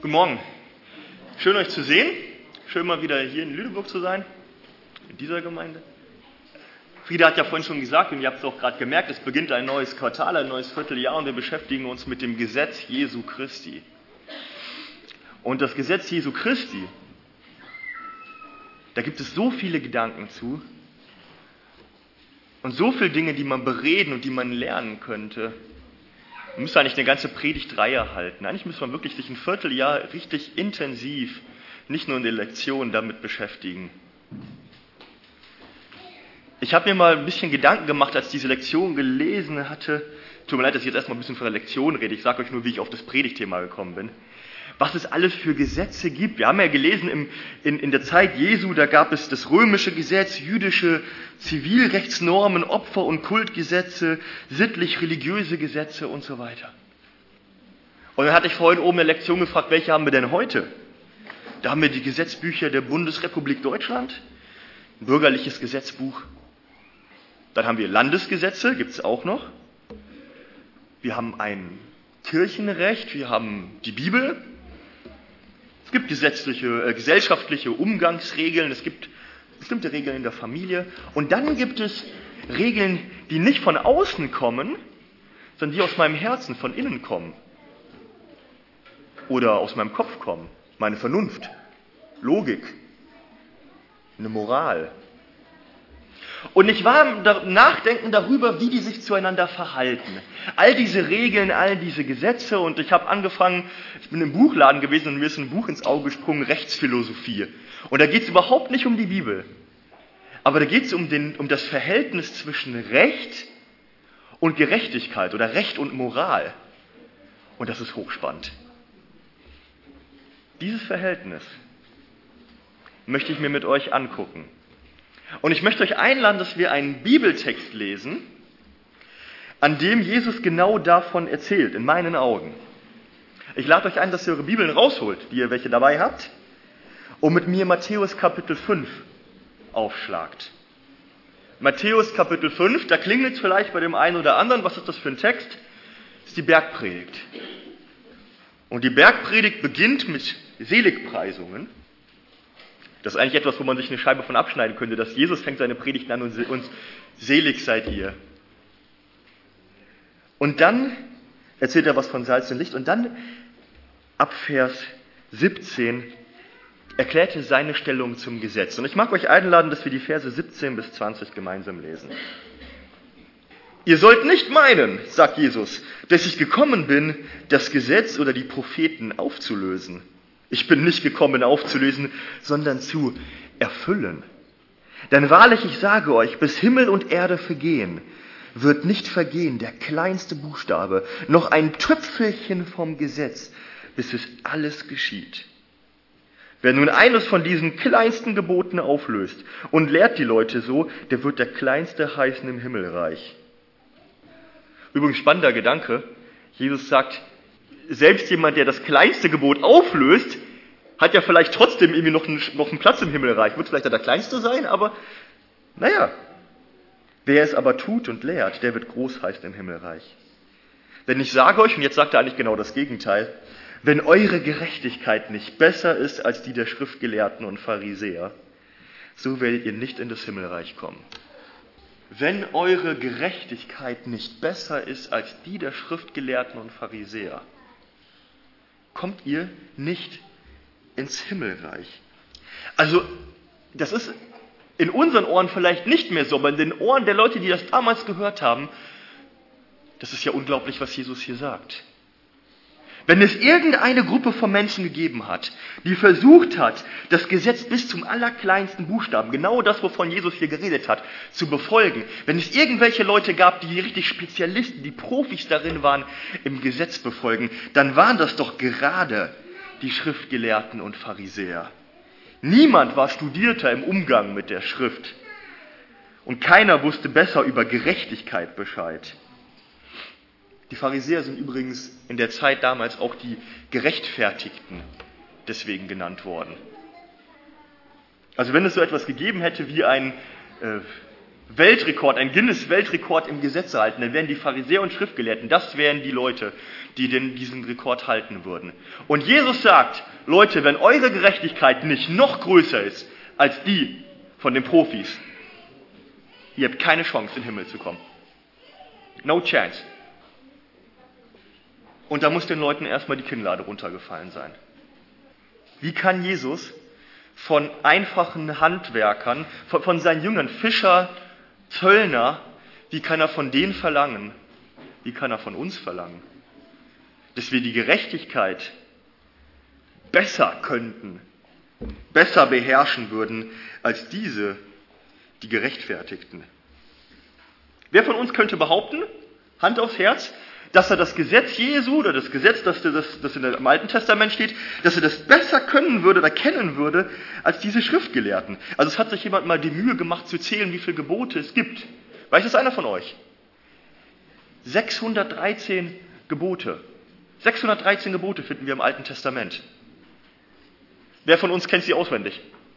Guten Morgen. Schön euch zu sehen. Schön mal wieder hier in Lüneburg zu sein, in dieser Gemeinde. Frieda hat ja vorhin schon gesagt, und ihr habt es auch gerade gemerkt, es beginnt ein neues Quartal, ein neues Vierteljahr und wir beschäftigen uns mit dem Gesetz Jesu Christi. Und das Gesetz Jesu Christi, da gibt es so viele Gedanken zu und so viele Dinge, die man bereden und die man lernen könnte. Man müsste eigentlich eine ganze Predigtreihe halten. Eigentlich müsste man wirklich sich ein Vierteljahr richtig intensiv, nicht nur in den Lektionen, damit beschäftigen. Ich habe mir mal ein bisschen Gedanken gemacht, als ich diese Lektion gelesen hatte. Tut mir leid, dass ich jetzt erstmal ein bisschen von der Lektion rede. Ich sage euch nur, wie ich auf das Predigtthema gekommen bin. Was es alles für Gesetze gibt. Wir haben ja gelesen, in der Zeit Jesu, da gab es das römische Gesetz, jüdische Zivilrechtsnormen, Opfer- und Kultgesetze, sittlich-religiöse Gesetze und so weiter. Und dann hatte ich vorhin oben in der Lektion gefragt, welche haben wir denn heute? Da haben wir die Gesetzbücher der Bundesrepublik Deutschland, ein bürgerliches Gesetzbuch. Dann haben wir Landesgesetze, gibt es auch noch. Wir haben ein Kirchenrecht, wir haben die Bibel. Es gibt gesellschaftliche Umgangsregeln, es gibt bestimmte Regeln in der Familie. Und dann gibt es Regeln, die nicht von außen kommen, sondern die aus meinem Herzen, von innen kommen. Oder aus meinem Kopf kommen. Meine Vernunft, Logik, eine Moral. Und ich war am Nachdenken darüber, wie die sich zueinander verhalten. All diese Regeln, all diese Gesetze, und ich habe angefangen, ich bin im Buchladen gewesen und mir ist ein Buch ins Auge gesprungen, Rechtsphilosophie. Und da geht es überhaupt nicht um die Bibel. Aber da geht es um das Verhältnis zwischen Recht und Gerechtigkeit oder Recht und Moral. Und das ist hochspannend. Dieses Verhältnis möchte ich mir mit euch angucken. Und ich möchte euch einladen, dass wir einen Bibeltext lesen, an dem Jesus genau davon erzählt, in meinen Augen. Ich lade euch ein, dass ihr eure Bibeln rausholt, die ihr welche dabei habt, und mit mir Matthäus Kapitel 5 aufschlagt. Matthäus Kapitel 5, da klingelt es vielleicht bei dem einen oder anderen. Was ist das für ein Text? Das ist die Bergpredigt. Und die Bergpredigt beginnt mit Seligpreisungen. Das ist eigentlich etwas, wo man sich eine Scheibe von abschneiden könnte, dass Jesus fängt seine Predigten an und selig seid ihr. Und dann erzählt er was von Salz und Licht und dann ab Vers 17 erklärt er seine Stellung zum Gesetz. Und ich mag euch einladen, dass wir die Verse 17 bis 20 gemeinsam lesen. Ihr sollt nicht meinen, sagt Jesus, dass ich gekommen bin, das Gesetz oder die Propheten aufzulösen. Ich bin nicht gekommen, aufzulösen, sondern zu erfüllen. Denn wahrlich, ich sage euch, bis Himmel und Erde vergehen, wird nicht vergehen der kleinste Buchstabe, noch ein Tüpfelchen vom Gesetz, bis es alles geschieht. Wer nun eines von diesen kleinsten Geboten auflöst und lehrt die Leute so, der wird der Kleinste heißen im Himmelreich. Übrigens spannender Gedanke. Jesus sagt, selbst jemand, der das kleinste Gebot auflöst, hat ja vielleicht trotzdem irgendwie noch einen Platz im Himmelreich. Wird vielleicht der Kleinste sein, aber naja. Wer es aber tut und lehrt, der wird groß heißen im Himmelreich. Denn ich sage euch, und jetzt sagt er eigentlich genau das Gegenteil, wenn eure Gerechtigkeit nicht besser ist als die der Schriftgelehrten und Pharisäer, so werdet ihr nicht in das Himmelreich kommen. Wenn eure Gerechtigkeit nicht besser ist als die der Schriftgelehrten und Pharisäer, kommt ihr nicht ins Himmelreich. Also, das ist in unseren Ohren vielleicht nicht mehr so, aber in den Ohren der Leute, die das damals gehört haben, das ist ja unglaublich, was Jesus hier sagt. Wenn es irgendeine Gruppe von Menschen gegeben hat, die versucht hat, das Gesetz bis zum allerkleinsten Buchstaben, genau das, wovon Jesus hier geredet hat, zu befolgen, wenn es irgendwelche Leute gab, die richtig Spezialisten, die Profis darin waren, im Gesetz befolgen, dann waren das doch gerade die Schriftgelehrten und Pharisäer. Niemand war studierter im Umgang mit der Schrift. Und keiner wusste besser über Gerechtigkeit Bescheid. Die Pharisäer sind übrigens in der Zeit damals auch die Gerechtfertigten deswegen genannt worden. Also wenn es so etwas gegeben hätte wie ein Weltrekord, ein Guinness-Weltrekord im Gesetz halten, dann wären die Pharisäer und Schriftgelehrten, das wären die Leute, die denn diesen Rekord halten würden. Und Jesus sagt, Leute, wenn eure Gerechtigkeit nicht noch größer ist als die von den Profis, ihr habt keine Chance, in den Himmel zu kommen. No chance. Und da muss den Leuten erstmal die Kinnlade runtergefallen sein. Wie kann Jesus von einfachen Handwerkern, von seinen Jüngern, Fischer, Zöllner, wie kann er von denen verlangen? Wie kann er von uns verlangen? Dass wir die Gerechtigkeit besser könnten, besser beherrschen würden als diese, die Gerechtfertigten. Wer von uns könnte behaupten, Hand aufs Herz, dass er das Gesetz Jesu oder das Gesetz, das im Alten Testament steht, dass er das besser können würde oder kennen würde als diese Schriftgelehrten? Also es hat sich jemand mal die Mühe gemacht zu zählen, wie viele Gebote es gibt. Weiß das einer von euch? 613 Gebote. 613 Gebote finden wir im Alten Testament. Wer von uns kennt sie auswendig?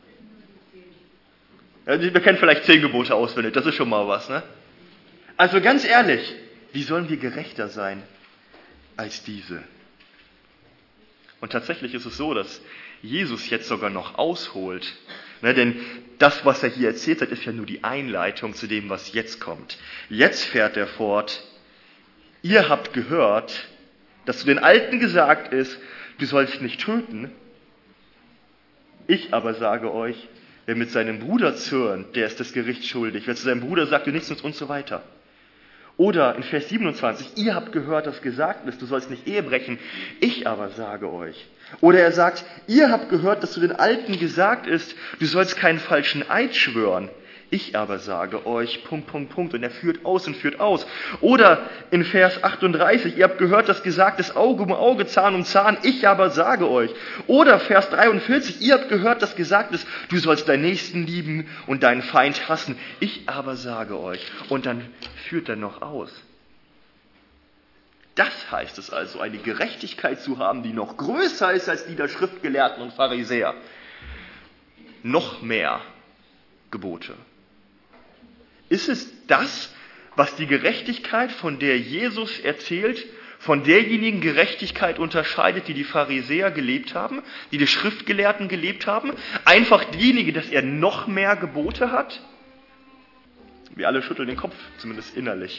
Ja, wir kennen vielleicht 10 Gebote auswendig, das ist schon mal was, ne? Also ganz ehrlich, wie sollen wir gerechter sein als diese? Und tatsächlich ist es so, dass Jesus jetzt sogar noch ausholt. Ne, denn das, was er hier erzählt hat, ist ja nur die Einleitung zu dem, was jetzt kommt. Jetzt fährt er fort. Ihr habt gehört, dass zu den Alten gesagt ist, du sollst nicht töten. Ich aber sage euch, wer mit seinem Bruder zürnt, der ist des Gerichts schuldig. Wer zu seinem Bruder sagt, du nichts und so weiter. Oder in Vers 27, ihr habt gehört, dass gesagt ist, du sollst nicht Ehe brechen. Ich aber sage euch. Oder er sagt, ihr habt gehört, dass zu den Alten gesagt ist, du sollst keinen falschen Eid schwören. Ich aber sage euch, ... Und er führt aus und führt aus. Oder in Vers 38, ihr habt gehört, dass gesagt ist, Auge um Auge, Zahn um Zahn. Ich aber sage euch. Oder Vers 43, ihr habt gehört, dass gesagt ist, du sollst deinen Nächsten lieben und deinen Feind hassen. Ich aber sage euch. Und dann führt er noch aus. Das heißt es also, eine Gerechtigkeit zu haben, die noch größer ist als die der Schriftgelehrten und Pharisäer. Noch mehr Gebote. Ist es das, was die Gerechtigkeit, von der Jesus erzählt, von derjenigen Gerechtigkeit unterscheidet, die die Pharisäer gelebt haben, die die Schriftgelehrten gelebt haben? Einfach diejenige, dass er noch mehr Gebote hat? Wir alle schütteln den Kopf, zumindest innerlich.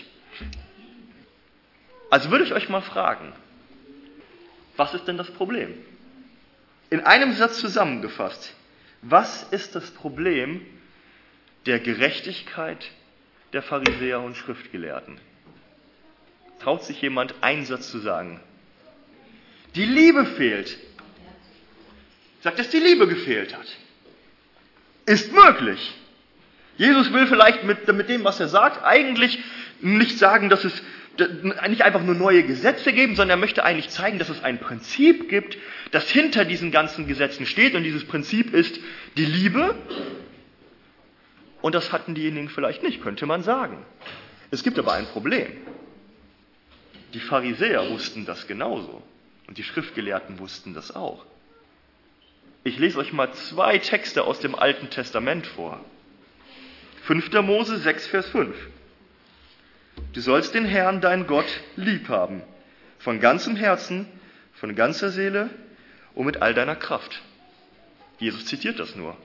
Also würde ich euch mal fragen, was ist denn das Problem? In einem Satz zusammengefasst, was ist das Problem der Gerechtigkeit der Pharisäer und Schriftgelehrten? Traut sich jemand, einen Satz zu sagen? Die Liebe fehlt. Sagt, dass die Liebe gefehlt hat. Ist möglich. Jesus will vielleicht mit dem, was er sagt, eigentlich nicht sagen, dass es nicht einfach nur neue Gesetze geben, sondern er möchte eigentlich zeigen, dass es ein Prinzip gibt, das hinter diesen ganzen Gesetzen steht. Und dieses Prinzip ist die Liebe. Und das hatten diejenigen vielleicht nicht, könnte man sagen. Es gibt aber ein Problem. Die Pharisäer wussten das genauso. Und die Schriftgelehrten wussten das auch. Ich lese euch mal 2 Texte aus dem Alten Testament vor. 5. Mose 6, Vers 5. Du sollst den Herrn, deinen Gott, lieb haben. Von ganzem Herzen, von ganzer Seele und mit all deiner Kraft. Jesus zitiert das nur.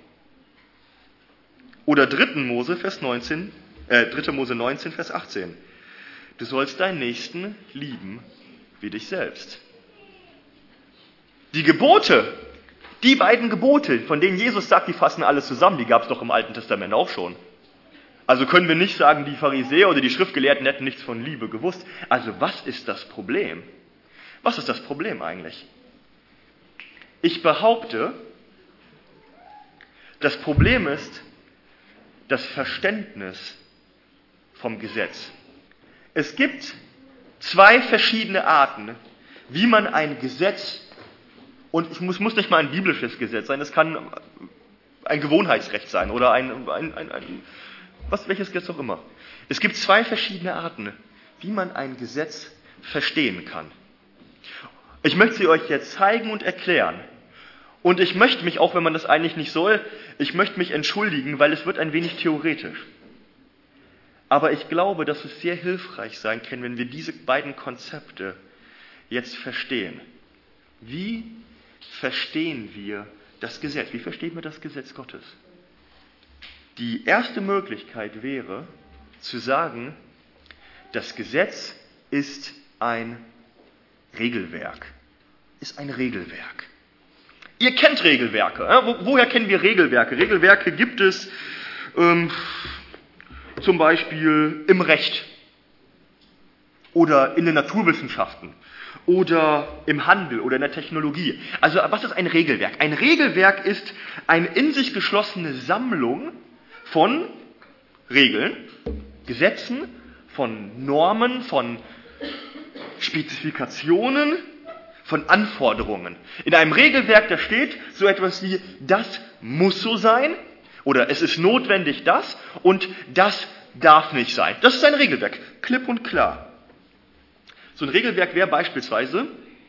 Oder 3. Mose 19, Vers 18. Du sollst deinen Nächsten lieben wie dich selbst. Die Gebote, die beiden Gebote, von denen Jesus sagt, die fassen alles zusammen, die gab es doch im Alten Testament auch schon. Also können wir nicht sagen, die Pharisäer oder die Schriftgelehrten hätten nichts von Liebe gewusst. Also was ist das Problem? Was ist das Problem eigentlich? Ich behaupte, das Problem ist das Verständnis vom Gesetz. Es gibt 2 verschiedene Arten, wie man ein Gesetz, und es muss nicht mal ein biblisches Gesetz sein, es kann ein Gewohnheitsrecht sein oder welches Gesetz auch immer. Es gibt 2 verschiedene Arten, wie man ein Gesetz verstehen kann. Ich möchte sie euch jetzt zeigen und erklären. Und ich möchte mich, auch wenn man das eigentlich nicht soll, ich möchte mich entschuldigen, weil es wird ein wenig theoretisch. Aber ich glaube, dass es sehr hilfreich sein kann, wenn wir diese beiden Konzepte jetzt verstehen. Wie verstehen wir das Gesetz? Wie verstehen wir das Gesetz Gottes? Die erste Möglichkeit wäre, zu sagen, das Gesetz ist ein Regelwerk. Ist ein Regelwerk. Ihr kennt Regelwerke. Woher kennen wir Regelwerke? Regelwerke gibt es zum Beispiel im Recht oder in den Naturwissenschaften oder im Handel oder in der Technologie. Also was ist ein Regelwerk? Ein Regelwerk ist eine in sich geschlossene Sammlung von Regeln, Gesetzen, von Normen, von Spezifikationen, von Anforderungen. In einem Regelwerk, da steht so etwas wie, das muss so sein oder es ist notwendig das und das darf nicht sein. Das ist ein Regelwerk, klipp und klar. So ein Regelwerk wäre beispielsweise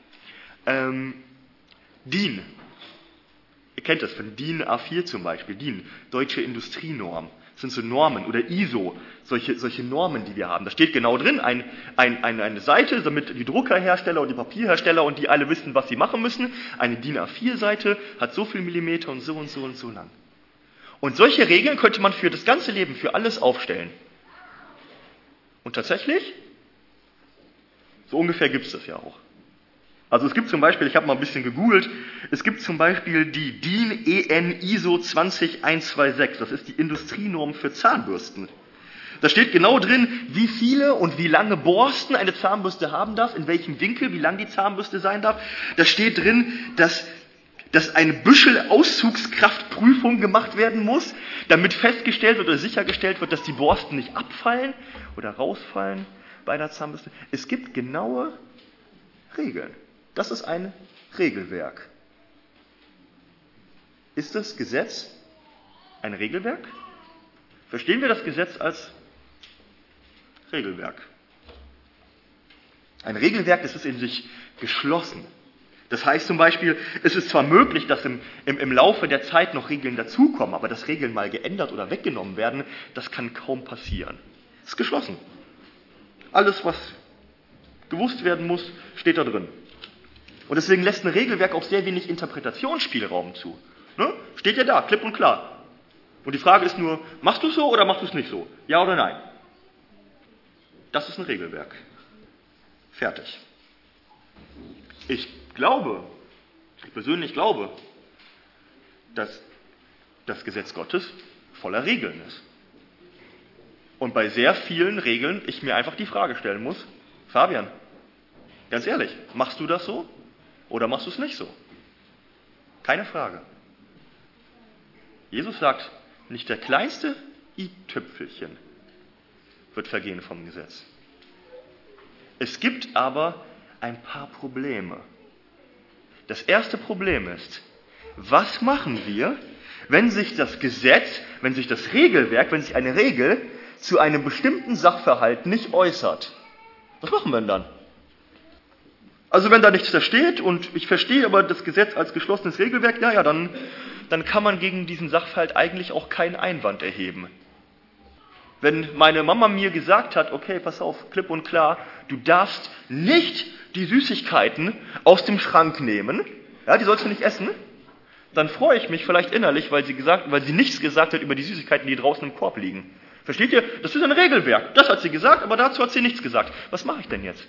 DIN. Ihr kennt das von DIN A4 zum Beispiel, DIN, Deutsche Industrienorm. Das sind so Normen oder ISO, solche Normen, die wir haben. Da steht genau drin, eine Seite, damit die Druckerhersteller und die Papierhersteller und die alle wissen, was sie machen müssen. Eine DIN A4-Seite hat so viel Millimeter und so und so und so lang. Und solche Regeln könnte man für das ganze Leben, für alles aufstellen. Und tatsächlich, so ungefähr gibt es das ja auch. Also es gibt zum Beispiel, ich habe mal ein bisschen gegoogelt, es gibt zum Beispiel die DIN EN ISO 20126, das ist die Industrienorm für Zahnbürsten. Da steht genau drin, wie viele und wie lange Borsten eine Zahnbürste haben darf, in welchem Winkel, wie lang die Zahnbürste sein darf. Da steht drin, dass eine Büschel-Auszugskraftprüfung gemacht werden muss, damit festgestellt wird oder sichergestellt wird, dass die Borsten nicht abfallen oder rausfallen bei einer Zahnbürste. Es gibt genaue Regeln. Das ist ein Regelwerk. Ist das Gesetz ein Regelwerk? Verstehen wir das Gesetz als Regelwerk? Ein Regelwerk, das ist in sich geschlossen. Das heißt zum Beispiel, es ist zwar möglich, dass im Laufe der Zeit noch Regeln dazukommen, aber dass Regeln mal geändert oder weggenommen werden, das kann kaum passieren. Es ist geschlossen. Alles, was gewusst werden muss, steht da drin. Und deswegen lässt ein Regelwerk auch sehr wenig Interpretationsspielraum zu. Ne? Steht ja da, klipp und klar. Und die Frage ist nur, machst du es so oder machst du es nicht so? Ja oder nein? Das ist ein Regelwerk. Fertig. Ich persönlich glaube, dass das Gesetz Gottes voller Regeln ist. Und bei sehr vielen Regeln ich mir einfach die Frage stellen muss, Fabian, ganz ehrlich, machst du das so oder machst du es nicht so? Keine Frage. Jesus sagt, nicht der kleinste i-Tüpfelchen wird vergehen vom Gesetz. Es gibt aber ein paar Probleme. Das erste Problem ist, was machen wir, wenn sich das Gesetz, wenn sich das Regelwerk, wenn sich eine Regel zu einem bestimmten Sachverhalt nicht äußert? Was machen wir denn dann? Also wenn da nichts da steht und ich verstehe aber das Gesetz als geschlossenes Regelwerk, naja, dann kann man gegen diesen Sachverhalt eigentlich auch keinen Einwand erheben. Wenn meine Mama mir gesagt hat, okay, pass auf, klipp und klar, du darfst nicht die Süßigkeiten aus dem Schrank nehmen, ja, die sollst du nicht essen, dann freue ich mich vielleicht innerlich, weil sie nichts gesagt hat über die Süßigkeiten, die draußen im Korb liegen. Versteht ihr? Das ist ein Regelwerk. Das hat sie gesagt, aber dazu hat sie nichts gesagt. Was mache ich denn jetzt?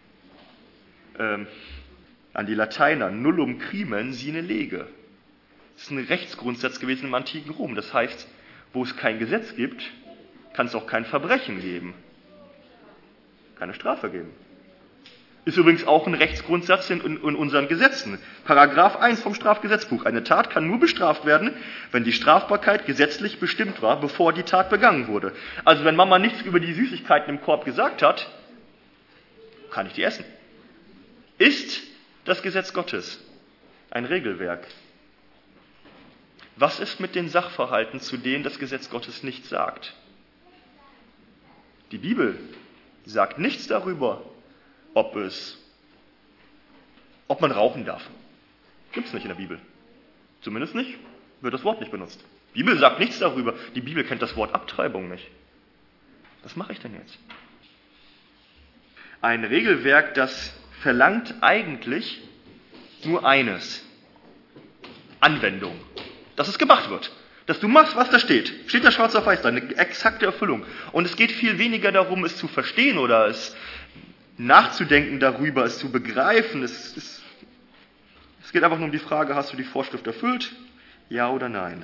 An die Lateiner, nullum crimen sine lege. Das ist ein Rechtsgrundsatz gewesen im antiken Rom. Das heißt, wo es kein Gesetz gibt, kann es auch kein Verbrechen geben. Keine Strafe geben. Ist übrigens auch ein Rechtsgrundsatz in unseren Gesetzen. Paragraph 1 vom Strafgesetzbuch. Eine Tat kann nur bestraft werden, wenn die Strafbarkeit gesetzlich bestimmt war, bevor die Tat begangen wurde. Also wenn Mama nichts über die Süßigkeiten im Korb gesagt hat, kann ich die essen. Ist das Gesetz Gottes ein Regelwerk? Was ist mit den Sachverhalten, zu denen das Gesetz Gottes nichts sagt? Die Bibel sagt nichts darüber, ob man rauchen darf. Gibt es nicht in der Bibel. Zumindest nicht, wird das Wort nicht benutzt. Die Bibel sagt nichts darüber. Die Bibel kennt das Wort Abtreibung nicht. Was mache ich denn jetzt? Ein Regelwerk, das verlangt eigentlich nur eines. Anwendung. Dass es gemacht wird. Dass du machst, was da steht. Steht da schwarz auf weiß, da eine exakte Erfüllung. Und es geht viel weniger darum, es zu verstehen oder es nachzudenken darüber, es zu begreifen. Es geht einfach nur um die Frage, hast du die Vorschrift erfüllt? Ja oder nein?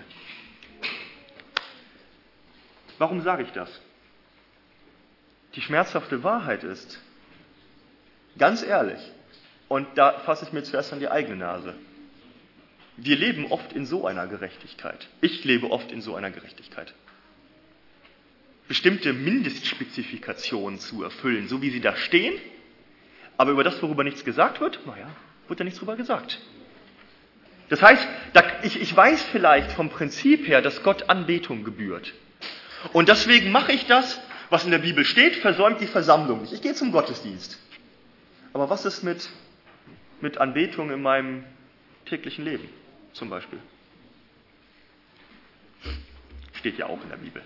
Warum sage ich das? Die schmerzhafte Wahrheit ist, ganz ehrlich, und da fasse ich mir zuerst an die eigene Nase, wir leben oft in so einer Gerechtigkeit. Ich lebe oft in so einer Gerechtigkeit. Bestimmte Mindestspezifikationen zu erfüllen, so wie sie da stehen, aber über das, worüber nichts gesagt wird, wird ja nichts drüber gesagt. Das heißt, ich weiß vielleicht vom Prinzip her, dass Gott Anbetung gebührt. Und deswegen mache ich das, was in der Bibel steht, versäumt die Versammlung nicht. Ich gehe zum Gottesdienst. Aber was ist mit Anbetung in meinem täglichen Leben zum Beispiel? Steht ja auch in der Bibel.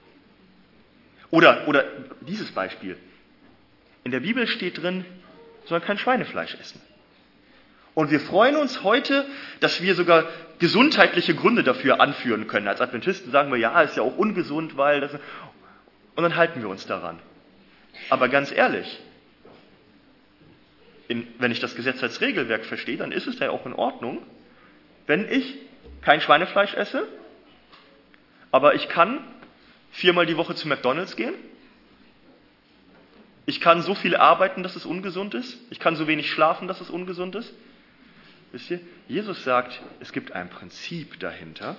Oder dieses Beispiel. In der Bibel steht drin, wir sollen kein Schweinefleisch essen. Und wir freuen uns heute, dass wir sogar gesundheitliche Gründe dafür anführen können. Als Adventisten sagen wir, ja, ist ja auch ungesund, weil das... Und dann halten wir uns daran. Aber ganz ehrlich, wenn ich das Gesetz als Regelwerk verstehe, dann ist es ja auch in Ordnung, wenn ich kein Schweinefleisch esse, aber ich kann 4-mal die Woche zu McDonald's gehen. Ich kann so viel arbeiten, dass es ungesund ist. Ich kann so wenig schlafen, dass es ungesund ist. Wisst ihr, Jesus sagt, es gibt ein Prinzip dahinter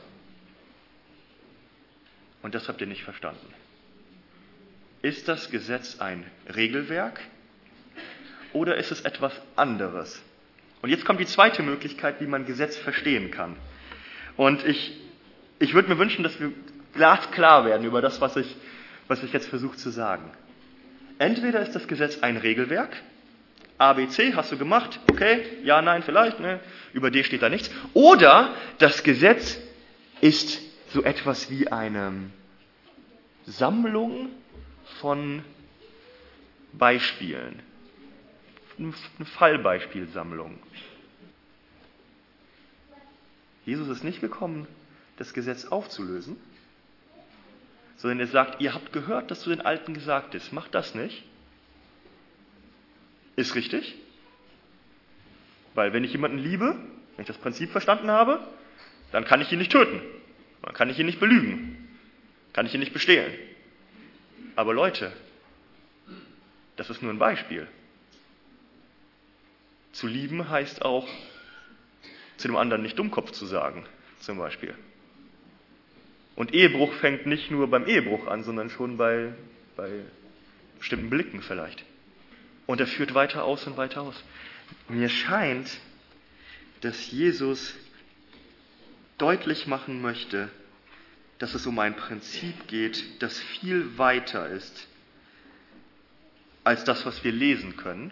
und das habt ihr nicht verstanden. Ist das Gesetz ein Regelwerk oder ist es etwas anderes? Und jetzt kommt die zweite Möglichkeit, wie man Gesetz verstehen kann. Und ich würde mir wünschen, dass wir glasklar werden über das, was ich jetzt versuche zu sagen. Entweder ist das Gesetz ein Regelwerk, A, B, C, hast du gemacht, okay, ja, nein, vielleicht, ne? Über D steht da nichts. Oder das Gesetz ist so etwas wie eine Sammlung von Beispielen. Eine Fallbeispielsammlung. Jesus ist nicht gekommen, das Gesetz aufzulösen, sondern er sagt, ihr habt gehört, dass zu den Alten gesagt ist, macht das nicht. Ist richtig. Weil wenn ich jemanden liebe, wenn ich das Prinzip verstanden habe, dann kann ich ihn nicht töten. Dann kann ich ihn nicht belügen. Kann ich ihn nicht bestehlen. Aber Leute, das ist nur ein Beispiel. Zu lieben heißt auch, zu dem anderen nicht Dummkopf zu sagen, zum Beispiel. Und Ehebruch fängt nicht nur beim Ehebruch an, sondern schon bei bestimmten Blicken vielleicht. Und er führt weiter aus und weiter aus. Mir scheint, dass Jesus deutlich machen möchte, dass es um ein Prinzip geht, das viel weiter ist als das, was wir lesen können.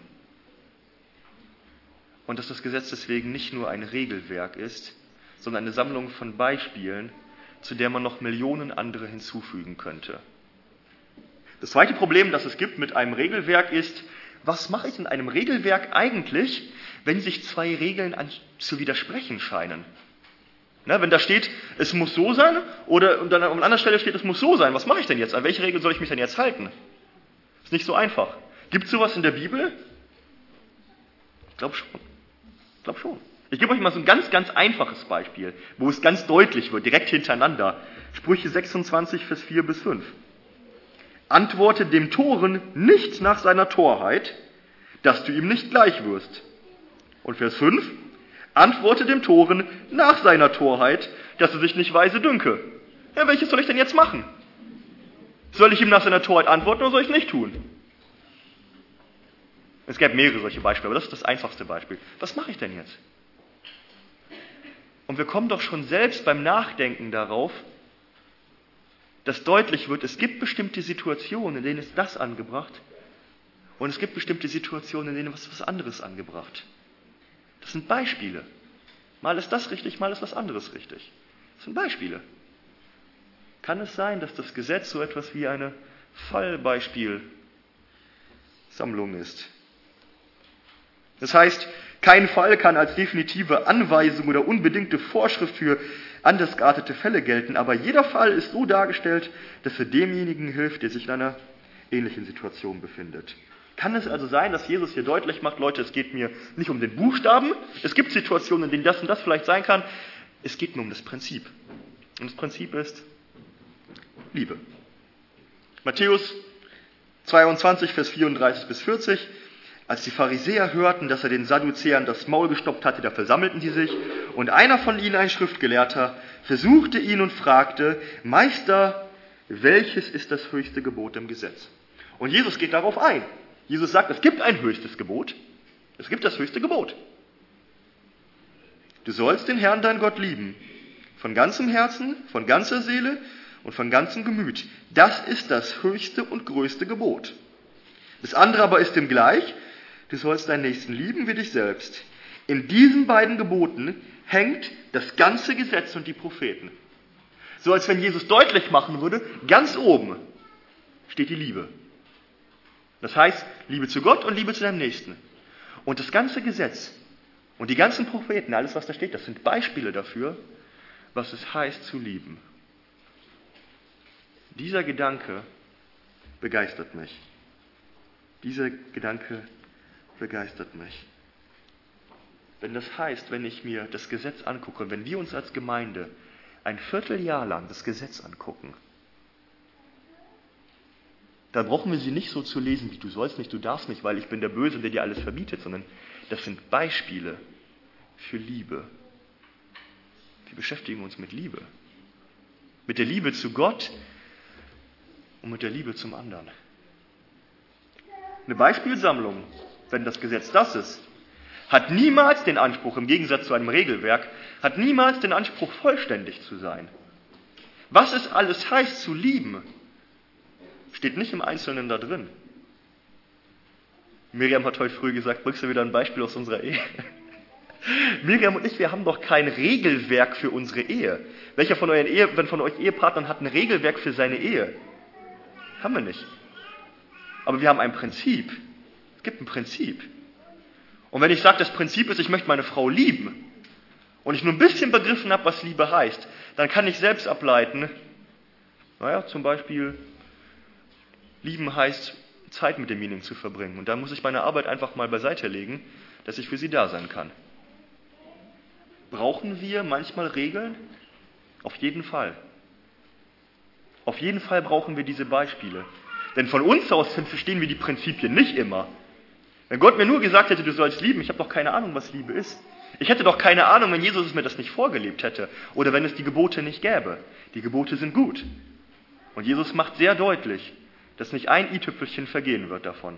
Und dass das Gesetz deswegen nicht nur ein Regelwerk ist, sondern eine Sammlung von Beispielen, zu der man noch Millionen andere hinzufügen könnte. Das zweite Problem, das es gibt mit einem Regelwerk ist, was mache ich in einem Regelwerk eigentlich, wenn sich zwei Regeln zu widersprechen scheinen? Na, wenn da steht, es muss so sein, oder und dann an anderer Stelle steht, es muss so sein, was mache ich denn jetzt? An welche Regel soll ich mich denn jetzt halten? Ist nicht so einfach. Gibt es sowas in der Bibel? Ich glaube schon. Ich gebe euch mal so ein ganz, ganz einfaches Beispiel, wo es ganz deutlich wird, direkt hintereinander. Sprüche 26, Vers 4 bis 5. Antworte dem Toren nicht nach seiner Torheit, dass du ihm nicht gleich wirst. Und Vers 5. Antworte dem Toren nach seiner Torheit, dass er sich nicht weise dünke. Ja, welches soll ich denn jetzt machen? Soll ich ihm nach seiner Torheit antworten oder soll ich es nicht tun? Es gäbe mehrere solche Beispiele, aber das ist das einfachste Beispiel. Was mache ich denn jetzt? Und wir kommen doch schon selbst beim Nachdenken darauf, dass deutlich wird, es gibt bestimmte Situationen, in denen ist das angebracht und es gibt bestimmte Situationen, in denen ist was anderes angebracht. Das sind Beispiele. Mal ist das richtig, mal ist was anderes richtig. Das sind Beispiele. Kann es sein, dass das Gesetz so etwas wie eine Fallbeispielsammlung ist. Das heißt, kein Fall kann als definitive Anweisung oder unbedingte Vorschrift für anders geartete Fälle gelten, aber jeder Fall ist so dargestellt, dass er demjenigen hilft, der sich in einer ähnlichen Situation befindet. Kann es also sein, dass Jesus hier deutlich macht, Leute, es geht mir nicht um den Buchstaben, es gibt Situationen, in denen das und das vielleicht sein kann, es geht mir um das Prinzip. Und das Prinzip ist Liebe. Matthäus 22, Vers 34 bis 40. Als die Pharisäer hörten, dass er den Sadduzäern das Maul gestoppt hatte, da versammelten die sich, und einer von ihnen, ein Schriftgelehrter, versuchte ihn und fragte: Meister, welches ist das höchste Gebot im Gesetz? Und Jesus geht darauf ein. Jesus sagt, es gibt ein höchstes Gebot. Es gibt das höchste Gebot. Du sollst den Herrn, dein Gott, lieben. Von ganzem Herzen, von ganzer Seele und von ganzem Gemüt. Das ist das höchste und größte Gebot. Das andere aber ist ihm gleich. Du sollst deinen Nächsten lieben wie dich selbst. In diesen beiden Geboten hängt das ganze Gesetz und die Propheten. So als wenn Jesus deutlich machen würde, ganz oben steht die Liebe. Das heißt, Liebe zu Gott und Liebe zu deinem Nächsten. Und das ganze Gesetz und die ganzen Propheten, alles was da steht, das sind Beispiele dafür, was es heißt zu lieben. Dieser Gedanke begeistert mich. Dieser Gedanke begeistert mich. Wenn das heißt, wenn ich mir das Gesetz angucke, wenn wir uns als Gemeinde ein Vierteljahr lang das Gesetz angucken, dann brauchen wir sie nicht so zu lesen, wie du sollst nicht, du darfst nicht, weil ich bin der Böse, der dir alles verbietet, sondern das sind Beispiele für Liebe. Wir beschäftigen uns mit Liebe. Mit der Liebe zu Gott und mit der Liebe zum anderen. Eine Beispielsammlung, wenn das Gesetz das ist, hat niemals den Anspruch, im Gegensatz zu einem Regelwerk, hat niemals den Anspruch, vollständig zu sein. Was es alles heißt, zu lieben, steht nicht im Einzelnen da drin. Miriam hat heute früh gesagt, bringst du wieder ein Beispiel aus unserer Ehe? Miriam und ich, wir haben doch kein Regelwerk für unsere Ehe. Welcher von euch Ehepartnern hat ein Regelwerk für seine Ehe? Haben wir nicht. Aber wir haben ein Prinzip. Es gibt ein Prinzip. Und wenn ich sage, das Prinzip ist, ich möchte meine Frau lieben, und ich nur ein bisschen begriffen habe, was Liebe heißt, dann kann ich selbst ableiten, zum Beispiel, lieben heißt, Zeit mit demjenigen zu verbringen. Und da muss ich meine Arbeit einfach mal beiseite legen, dass ich für sie da sein kann. Brauchen wir manchmal Regeln? Auf jeden Fall. Auf jeden Fall brauchen wir diese Beispiele. Denn von uns aus verstehen wir die Prinzipien nicht immer. Wenn Gott mir nur gesagt hätte, du sollst lieben, ich habe doch keine Ahnung, was Liebe ist. Ich hätte doch keine Ahnung, wenn Jesus mir das nicht vorgelebt hätte. Oder wenn es die Gebote nicht gäbe. Die Gebote sind gut. Und Jesus macht sehr deutlich, dass nicht ein i-Tüpfelchen vergehen wird davon.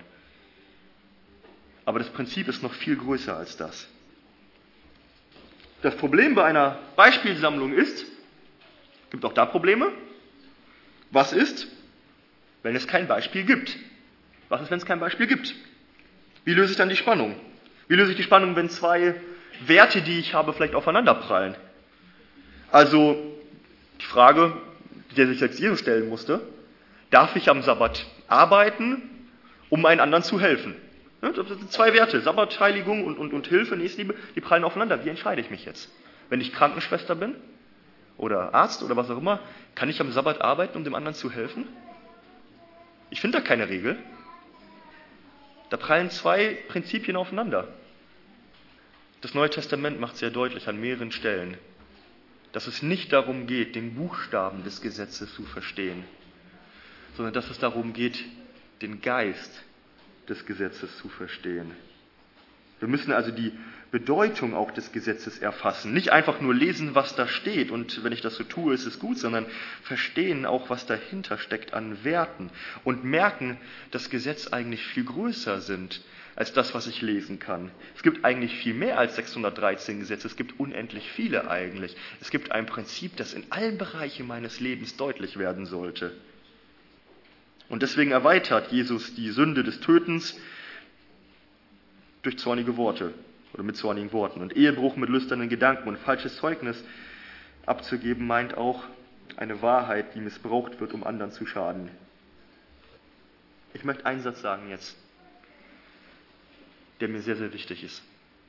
Aber das Prinzip ist noch viel größer als das. Das Problem bei einer Beispielsammlung ist, gibt auch da Probleme. Was ist, wenn es kein Beispiel gibt? Was ist, wenn es kein Beispiel gibt? Wie löse ich dann die Spannung? Wie löse ich die Spannung, wenn zwei Werte, die ich habe, vielleicht aufeinanderprallen? Also die Frage, die sich jetzt Jesus stellen musste: Darf ich am Sabbat arbeiten, um einen anderen zu helfen? Das sind zwei Werte, Sabbat, Heiligung und Hilfe, Nächstenliebe, die prallen aufeinander. Wie entscheide ich mich jetzt? Wenn ich Krankenschwester bin oder Arzt oder was auch immer, kann ich am Sabbat arbeiten, um dem anderen zu helfen? Ich finde da keine Regel. Da prallen zwei Prinzipien aufeinander. Das Neue Testament macht sehr deutlich an mehreren Stellen, dass es nicht darum geht, den Buchstaben des Gesetzes zu verstehen, sondern dass es darum geht, den Geist des Gesetzes zu verstehen. Wir müssen also die Bedeutung auch des Gesetzes erfassen. Nicht einfach nur lesen, was da steht, und wenn ich das so tue, ist es gut, sondern verstehen auch, was dahinter steckt an Werten und merken, dass Gesetze eigentlich viel größer sind als das, was ich lesen kann. Es gibt eigentlich viel mehr als 613 Gesetze, es gibt unendlich viele eigentlich. Es gibt ein Prinzip, das in allen Bereichen meines Lebens deutlich werden sollte. Und deswegen erweitert Jesus die Sünde des Tötens durch zornige Worte oder mit zornigen Worten. Und Ehebruch mit lüsternen Gedanken und falsches Zeugnis abzugeben, meint auch eine Wahrheit, die missbraucht wird, um anderen zu schaden. Ich möchte einen Satz sagen jetzt, der mir sehr, sehr wichtig ist.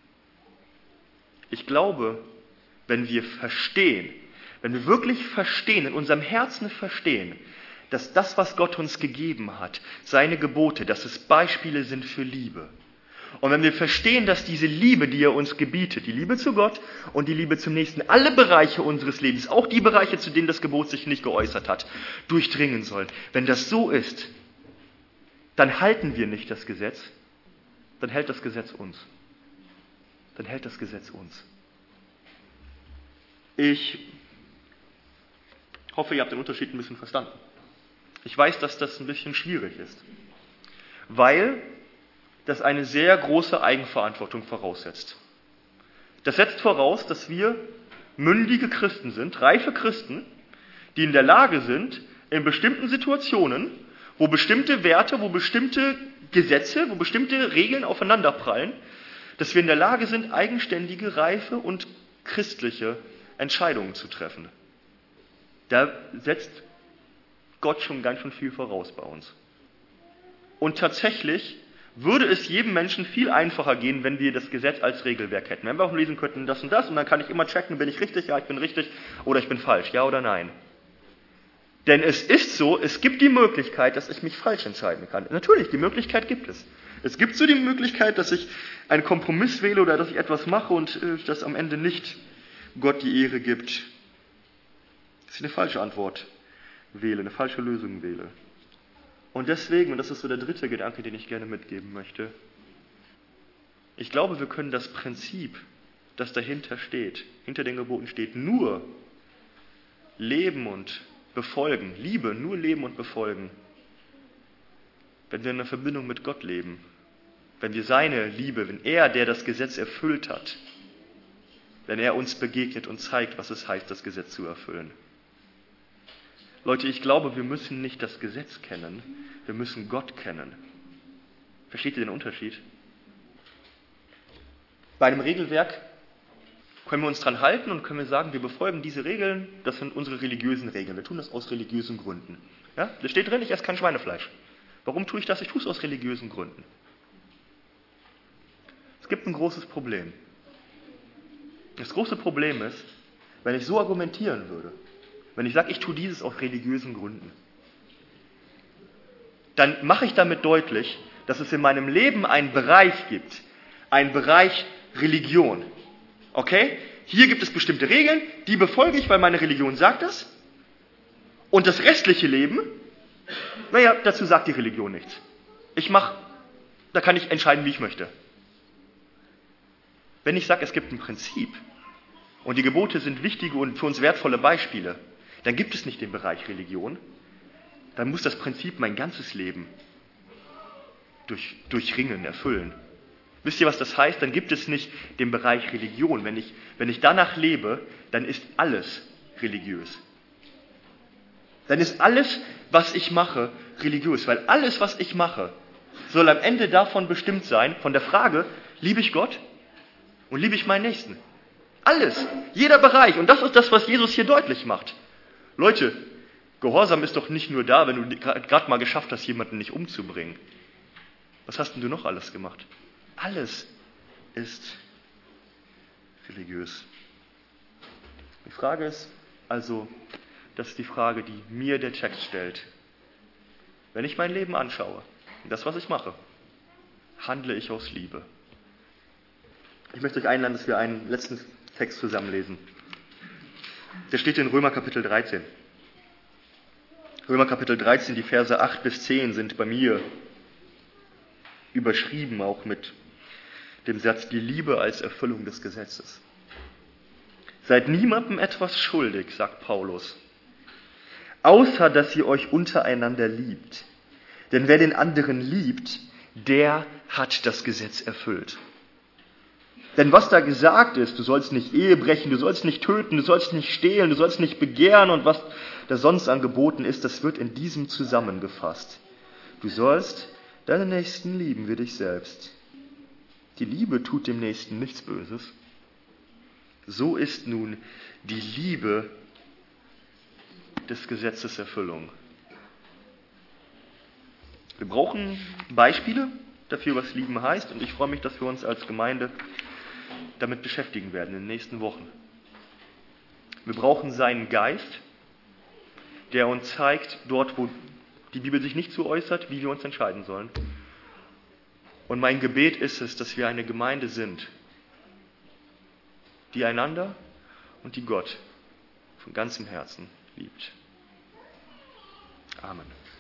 Ich glaube, wenn wir verstehen, wenn wir wirklich verstehen, in unserem Herzen verstehen, dass das, was Gott uns gegeben hat, seine Gebote, dass es Beispiele sind für Liebe. Und wenn wir verstehen, dass diese Liebe, die er uns gebietet, die Liebe zu Gott und die Liebe zum Nächsten, alle Bereiche unseres Lebens, auch die Bereiche, zu denen das Gebot sich nicht geäußert hat, durchdringen sollen. Wenn das so ist, dann halten wir nicht das Gesetz, dann hält das Gesetz uns. Dann hält das Gesetz uns. Ich hoffe, ihr habt den Unterschied ein bisschen verstanden. Ich weiß, dass das ein bisschen schwierig ist, weil das eine sehr große Eigenverantwortung voraussetzt. Das setzt voraus, dass wir mündige Christen sind, reife Christen, die in der Lage sind, in bestimmten Situationen, wo bestimmte Werte, wo bestimmte Gesetze, wo bestimmte Regeln aufeinanderprallen, dass wir in der Lage sind, eigenständige, reife und christliche Entscheidungen zu treffen. Da setzt Gott schon ganz schön viel voraus bei uns. Und tatsächlich würde es jedem Menschen viel einfacher gehen, wenn wir das Gesetz als Regelwerk hätten. Wenn wir auch lesen könnten, das und das, und dann kann ich immer checken, bin ich richtig, ja, ich bin richtig, oder ich bin falsch, ja oder nein. Denn es ist so, es gibt die Möglichkeit, dass ich mich falsch entscheiden kann. Natürlich, die Möglichkeit gibt es. Es gibt so die Möglichkeit, dass ich einen Kompromiss wähle oder dass ich etwas mache und das am Ende nicht Gott die Ehre gibt. Dass ich eine falsche Antwort wähle, eine falsche Lösung wähle. Und deswegen, und das ist so der dritte Gedanke, den ich gerne mitgeben möchte, ich glaube, wir können das Prinzip, das dahinter steht, hinter den Geboten steht, nur leben und befolgen, Liebe nur leben und befolgen, wenn wir in einer Verbindung mit Gott leben, wenn wir seine Liebe, wenn er, der das Gesetz erfüllt hat, wenn er uns begegnet und zeigt, was es heißt, das Gesetz zu erfüllen. Leute, ich glaube, wir müssen nicht das Gesetz kennen, wir müssen Gott kennen. Versteht ihr den Unterschied? Bei einem Regelwerk können wir uns dran halten und können wir sagen, wir befolgen diese Regeln, das sind unsere religiösen Regeln. Wir tun das aus religiösen Gründen. Ja? Da steht drin, ich esse kein Schweinefleisch. Warum tue ich das? Ich tue es aus religiösen Gründen. Es gibt ein großes Problem. Das große Problem ist, wenn ich so argumentieren würde, wenn ich sage, ich tue dieses aus religiösen Gründen, dann mache ich damit deutlich, dass es in meinem Leben einen Bereich gibt, einen Bereich Religion. Okay? Hier gibt es bestimmte Regeln, die befolge ich, weil meine Religion sagt das. Und das restliche Leben, naja, dazu sagt die Religion nichts. Da kann ich entscheiden, wie ich möchte. Wenn ich sage, es gibt ein Prinzip und die Gebote sind wichtige und für uns wertvolle Beispiele, dann gibt es nicht den Bereich Religion. Dann muss das Prinzip mein ganzes Leben durchringen, erfüllen. Wisst ihr, was das heißt? Dann gibt es nicht den Bereich Religion. Wenn ich danach lebe, dann ist alles religiös. Dann ist alles, was ich mache, religiös. Weil alles, was ich mache, soll am Ende davon bestimmt sein, von der Frage, liebe ich Gott und liebe ich meinen Nächsten? Alles, jeder Bereich. Und das ist das, was Jesus hier deutlich macht. Leute, Gehorsam ist doch nicht nur da, wenn du gerade mal geschafft hast, jemanden nicht umzubringen. Was hast denn du noch alles gemacht? Alles ist religiös. Die Frage ist also, das ist die Frage, die mir der Text stellt. Wenn ich mein Leben anschaue, das, was ich mache, handle ich aus Liebe. Ich möchte euch einladen, dass wir einen letzten Text zusammenlesen. Der steht in Römer Kapitel 13. Römer Kapitel 13, die Verse 8 bis 10 sind bei mir überschrieben, auch mit dem Satz, die Liebe als Erfüllung des Gesetzes. Seid niemandem etwas schuldig, sagt Paulus, außer dass ihr euch untereinander liebt. Denn wer den anderen liebt, der hat das Gesetz erfüllt. Denn was da gesagt ist, du sollst nicht Ehe brechen, du sollst nicht töten, du sollst nicht stehlen, du sollst nicht begehren und was da sonst angeboten ist, das wird in diesem zusammengefasst. Du sollst deinen Nächsten lieben wie dich selbst. Die Liebe tut dem Nächsten nichts Böses. So ist nun die Liebe des Gesetzes Erfüllung. Wir brauchen Beispiele dafür, was Lieben heißt, und ich freue mich, dass wir uns als Gemeinde damit beschäftigen werden in den nächsten Wochen. Wir brauchen seinen Geist, der uns zeigt, dort, wo die Bibel sich nicht so äußert, wie wir uns entscheiden sollen. Und mein Gebet ist es, dass wir eine Gemeinde sind, die einander und die Gott von ganzem Herzen liebt. Amen.